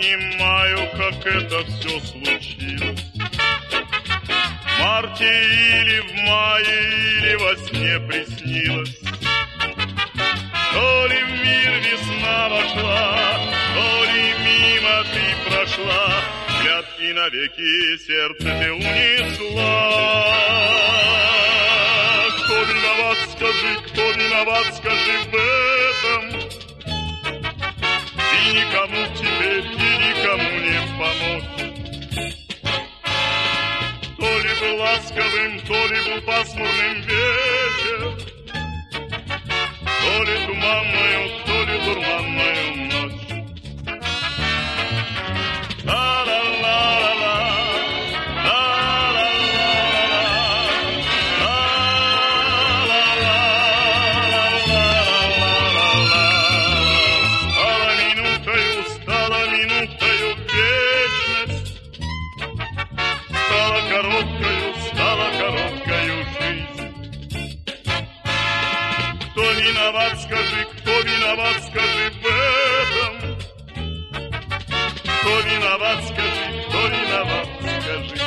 понимаю, как это все случилось. В марте или в мае, или во сне приснилось. То ли в мир весна вошла, то ли мимо ты прошла, взгляд и навеки сердце ты унесла. Кто виноват, скажи в этом. И никому теперь, и никому не помочь. То ли был ласковым, то ли был пасмурным вечер, то ли туманную, то ли дурманную ночь. Стала минутою вечность, стала короткою жизнь. Кто виноват, скажи в этом. Кто виноват, скажи.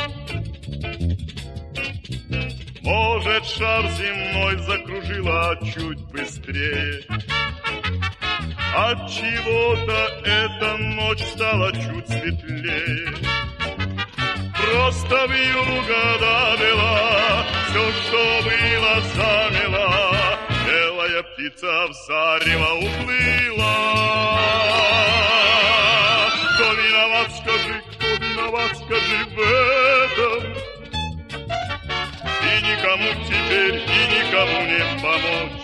Может, шар земной закружила чуть быстрее. Отчего-то эта ночь стала чуть светлее. Просто вьюга довела, все, что было, замела. Белая птица в зарево уплыла. Кто виноват, скажи в этом. И никому теперь, и никому не помочь.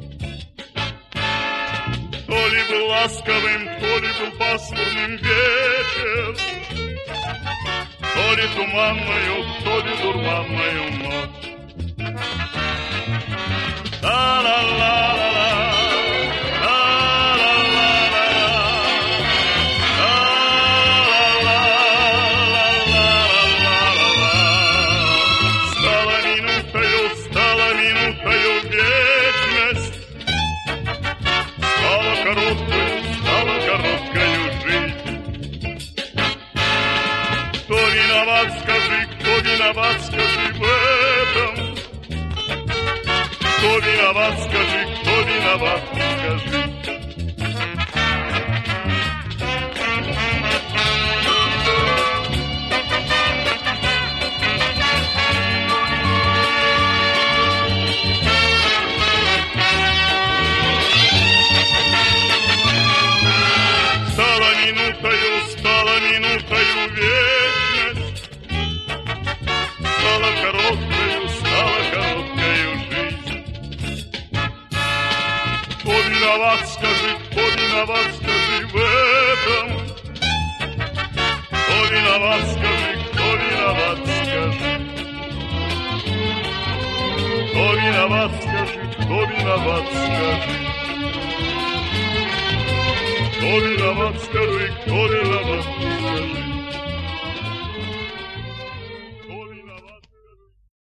То ли был ласковым, то ли был пасмурным вечер, то ли туманную, то ли дурманную ночь. Стала минутою вечность, стала короткою жизнь. Кто виноват, скажи в этом. Кто виноват, скажи. Стала минутою вечность, стала короткою жизнь. Кто виноват, скажи в этом. Кто виноват, скажи. Кто виноват, скажи. Кто виноват, скажи. Кто виноват, скажи, кто виноват, скажи.